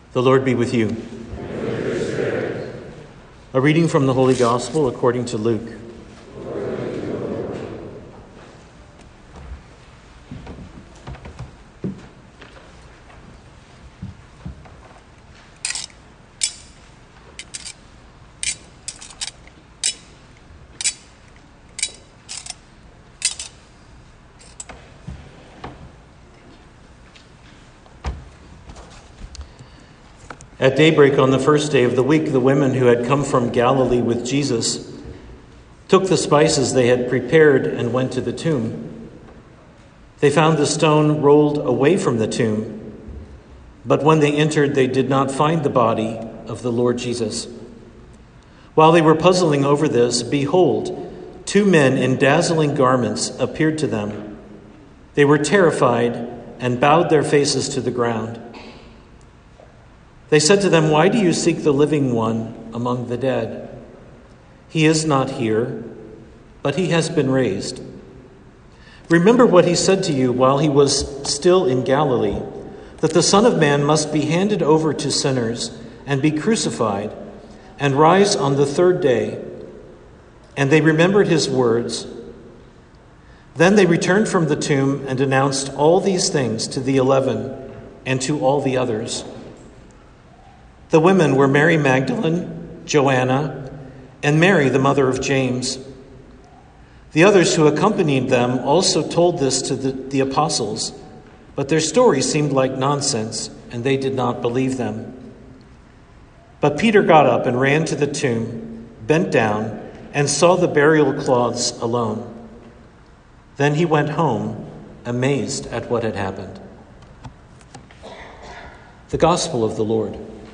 The Lord be with you. And with your spirit. A reading from the Holy Gospel according to Luke. At daybreak on the first day of the week, the women who had come from Galilee with Jesus took the spices they had prepared and went to the tomb. They found the stone rolled away from the tomb, but when they entered, they did not find the body of the Lord Jesus. While they were puzzling over this, behold, two men in dazzling garments appeared to them. They were terrified and bowed their faces to the ground. They said to them, "Why do you seek the living one among the dead? He is not here, but he has been raised. Remember what he said to you while he was still in Galilee, that the Son of Man must be handed over to sinners and be crucified and rise on the third day." And they remembered his words. Then they returned from the tomb and announced all these things to the 11 and to all the others. The women were Mary Magdalene, Joanna, and Mary, the mother of James. The others who accompanied them also told this to the apostles, but their story seemed like nonsense, and they did not believe them. But Peter got up and ran to the tomb, bent down, and saw the burial cloths alone. Then he went home, amazed at what had happened. The Gospel of the Lord.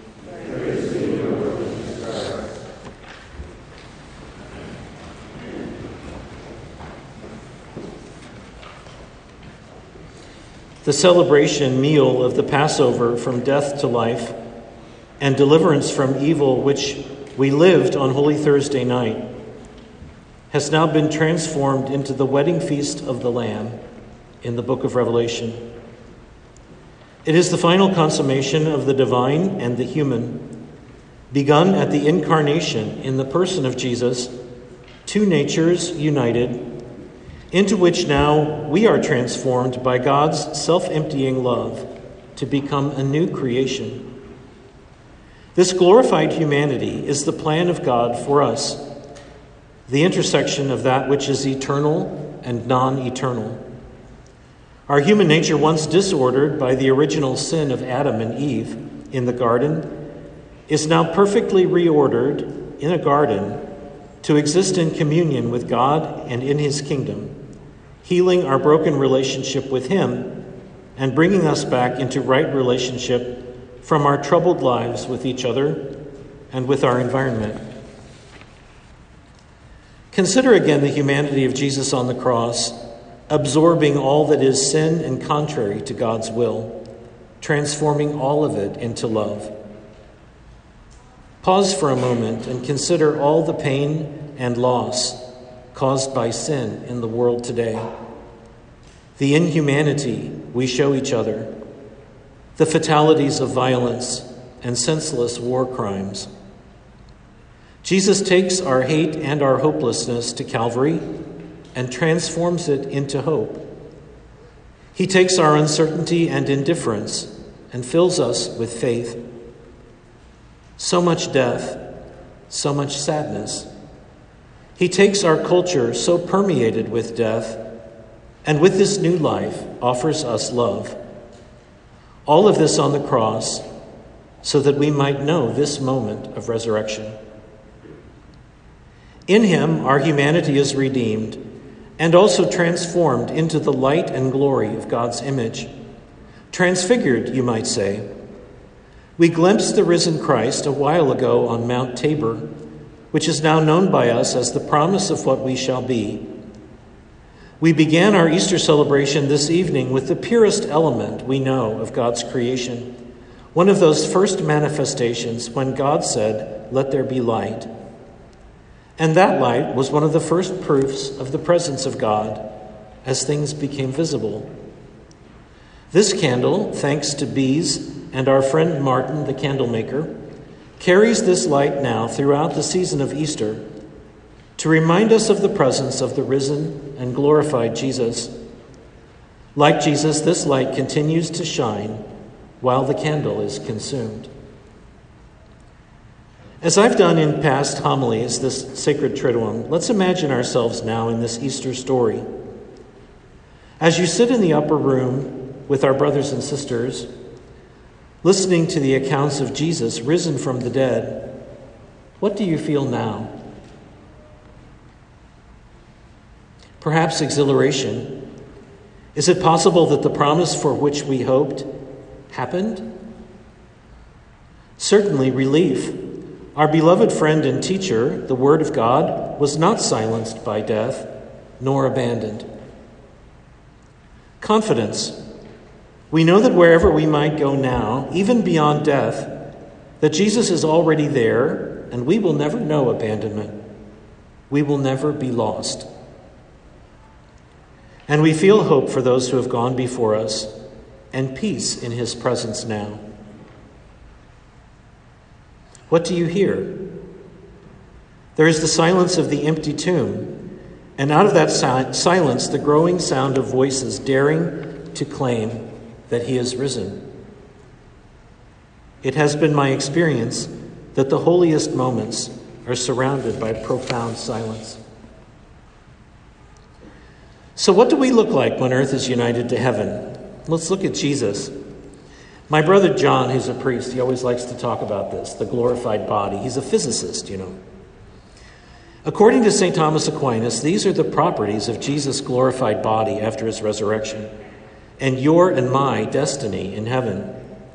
The celebration meal of the Passover from death to life and deliverance from evil, which we lived on Holy Thursday night, has now been transformed into the wedding feast of the Lamb in the book of Revelation. It is the final consummation of the divine and the human, begun at the incarnation in the person of Jesus, two natures united, into which now we are transformed by God's self-emptying love to become a new creation. This glorified humanity is the plan of God for us, the intersection of that which is eternal and non-eternal. Our human nature, once disordered by the original sin of Adam and Eve in the garden, is now perfectly reordered in a garden to exist in communion with God and in his kingdom, healing our broken relationship with him and bringing us back into right relationship from our troubled lives with each other and with our environment. Consider again the humanity of Jesus on the cross, absorbing all that is sin and contrary to God's will, transforming all of it into love. Pause for a moment and consider all the pain and loss caused by sin in the world today, the inhumanity we show each other, the fatalities of violence and senseless war crimes. Jesus takes our hate and our hopelessness to Calvary and transforms it into hope. He takes our uncertainty and indifference and fills us with faith. So much death, so much sadness. He takes our culture so permeated with death, and with this new life offers us love. All of this on the cross so that we might know this moment of resurrection. In him, our humanity is redeemed and also transformed into the light and glory of God's image. Transfigured, you might say. We glimpsed the risen Christ a while ago on Mount Tabor, which is now known by us as the promise of what we shall be. We began our Easter celebration this evening with the purest element we know of God's creation, one of those first manifestations when God said, "Let there be light." And that light was one of the first proofs of the presence of God as things became visible. This candle, thanks to bees and our friend Martin, the candlemaker, carries this light now throughout the season of Easter to remind us of the presence of the risen and glorified Jesus. Like Jesus, this light continues to shine while the candle is consumed. As I've done in past homilies, this sacred Triduum, let's imagine ourselves now in this Easter story. As you sit in the upper room with our brothers and sisters, listening to the accounts of Jesus risen from the dead, what do you feel now? Perhaps exhilaration. Is it possible that the promise for which we hoped happened? Certainly relief. Our beloved friend and teacher, the Word of God, was not silenced by death, nor abandoned. Confidence. We know that wherever we might go now, even beyond death, that Jesus is already there, and we will never know abandonment. We will never be lost. And we feel hope for those who have gone before us, and peace in his presence now. What do you hear? There is the silence of the empty tomb, and out of that silence, the growing sound of voices daring to claim that he is risen. It has been my experience that the holiest moments are surrounded by profound silence. So what do we look like when earth is united to heaven? Let's look at Jesus. My brother John, who's a priest, he always likes to talk about this, the glorified body. He's a physicist, you know. According to St. Thomas Aquinas, these are the properties of Jesus' glorified body after his resurrection, and your and my destiny in heaven.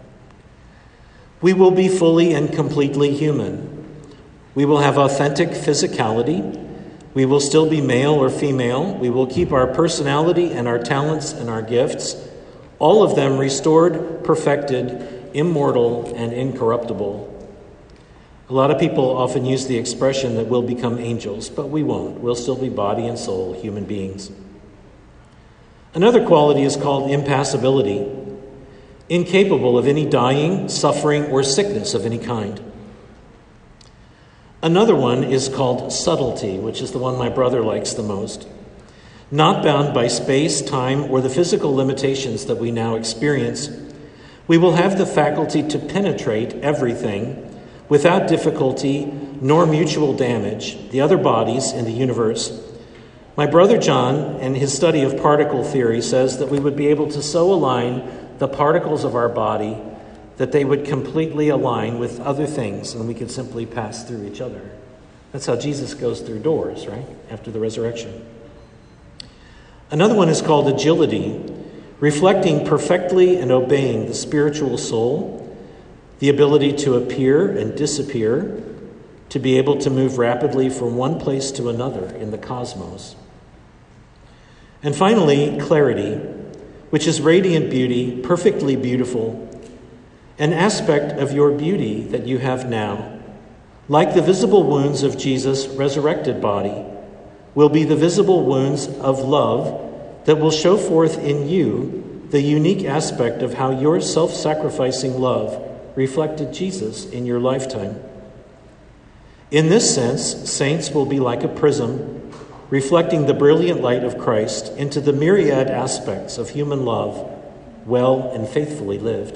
We will be fully and completely human. We will have authentic physicality. We will still be male or female. We will keep our personality and our talents and our gifts, all of them restored, perfected, immortal, and incorruptible. A lot of people often use the expression that we'll become angels, but we won't. We'll still be body and soul human beings. Another quality is called impassibility, incapable of any dying, suffering, or sickness of any kind. Another one is called subtlety, which is the one my brother likes the most. Not bound by space, time, or the physical limitations that we now experience, we will have the faculty to penetrate everything without difficulty nor mutual damage, the other bodies in the universe. My brother John, in his study of particle theory, says that we would be able to so align the particles of our body that they would completely align with other things, and we could simply pass through each other. That's how Jesus goes through doors, right? After the resurrection. Another one is called agility, reflecting perfectly and obeying the spiritual soul, the ability to appear and disappear, to be able to move rapidly from one place to another in the cosmos. And finally, clarity, which is radiant beauty, perfectly beautiful, an aspect of your beauty that you have now, like the visible wounds of Jesus' resurrected body, will be the visible wounds of love that will show forth in you the unique aspect of how your self-sacrificing love reflected Jesus in your lifetime. In this sense, saints will be like a prism, reflecting the brilliant light of Christ into the myriad aspects of human love, well and faithfully lived.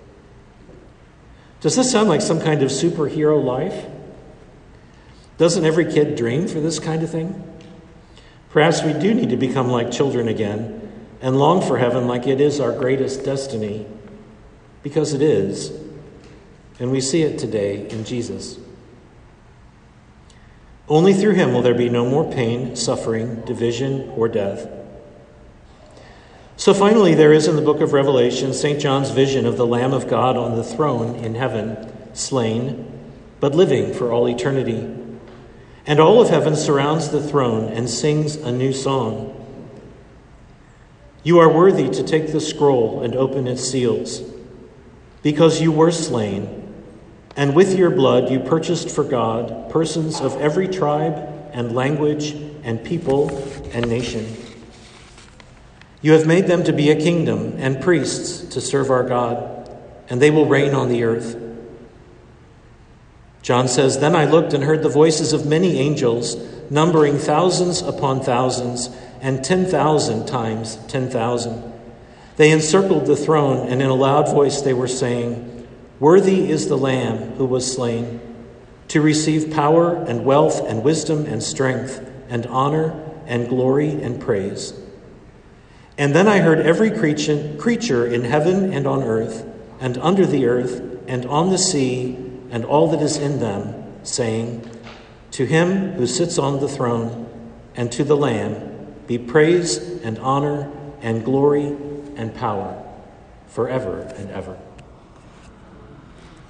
Does this sound like some kind of superhero life? Doesn't every kid dream for this kind of thing? Perhaps we do need to become like children again and long for heaven like it is our greatest destiny, because it is, and we see it today in Jesus. Only through him will there be no more pain, suffering, division, or death. So finally, there is in the book of Revelation St. John's vision of the Lamb of God on the throne in heaven, slain, but living for all eternity. And all of heaven surrounds the throne and sings a new song. You are worthy to take the scroll and open its seals, because you were slain, and with your blood you purchased for God persons of every tribe and language and people and nation. You have made them to be a kingdom and priests to serve our God, and they will reign on the earth. John says, "Then I looked and heard the voices of many angels, numbering thousands upon thousands, and 10,000 times 10,000. They encircled the throne, and in a loud voice they were saying, 'Worthy is the Lamb who was slain, to receive power and wealth and wisdom and strength and honor and glory and praise.' And then I heard every creature in heaven and on earth and under the earth and on the sea and all that is in them, saying, 'To him who sits on the throne and to the Lamb be praise and honor and glory and power forever and ever.'"